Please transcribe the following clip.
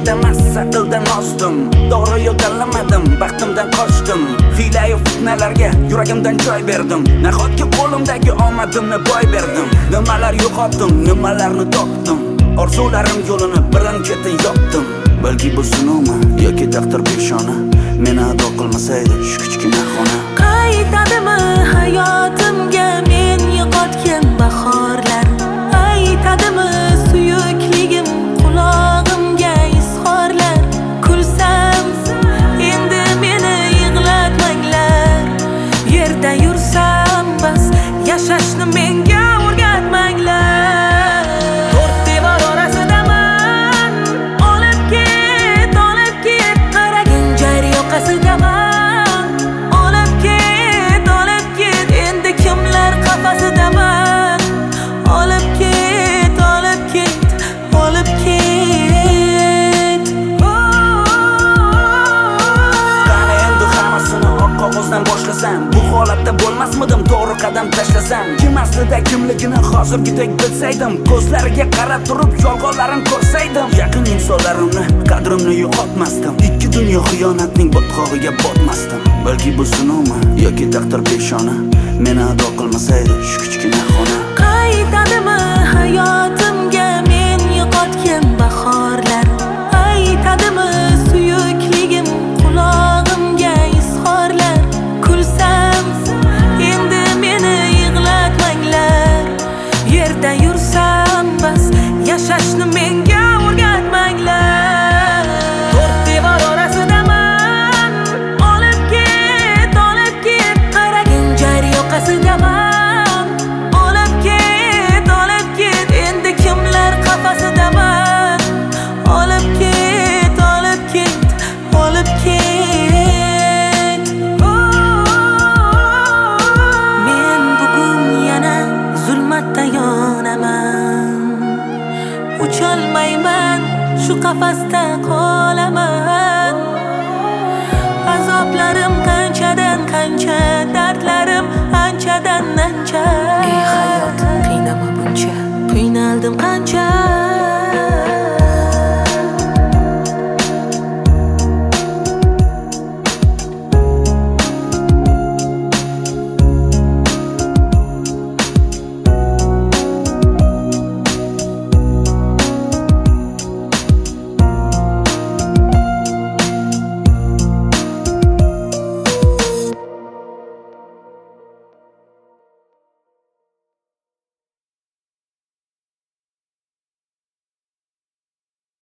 emas, aqldan ozdim. To'g'ri yo'l tanlamadim, baxtimdan qochdim. Hiyla-yu fitnalarga yuragimdan joy berdim. Nahotki qo'limdagi omadimni boy berdim. Nimalar yo'qotdim, nimalarni topdim. Orzularim yo'lini birin-ketin yopdim. Balki bu sinovmi yoki taqdir peshona, meni ado qilmasaydi shu kichkina xona. Qaytadimi hayotimga men yo'qotgan bahorlar? Aytadimi suyukligim qulog'imga izhorlar? Kulsam endi meni yig'latmanglar. Yerda yursam bas, yashashni menga o'rgatmanglar. To'rt devor orasidaman, olib ket, qaragin jar yoqasidaman. Olib ket, endi kimlar qafasidaman. Olib ket, olib ket. Qani endi hammasini oq qog'ozdan boshlasam, bu holatda bo'lmasmidim to'g'ri qadam tashlasam. Kim aslida kimligini hozirgidek bilsaydim, ko'zlariga qarab turib yolg'onlarini ko'rsaydim, yaqin insonlarimni qadrimni yo'qotmasdim. Ikki dunyo xiyonatning botqog'iga botmasdim. Balki bu sinovmi yoki taqdir peshona, meni ado qilmasaydi shu kichkina xona. Qaytadimi hayotimga men yo'qotgan bahorlar? Aytadimi suyukligim qulog'imga izhorlar? Kulsam endi meni yig'latmanglar. Yerda yursam bas, yashashni menga o'rgatmanglar. To'rt devor orasidaman, olib ket, qaragin jar yoqasidaman. Olib ket, endi kimlar qafasidaman. Olib ket, Men bugun yana zulmatda yonaman. Ucholmayman shu qafasda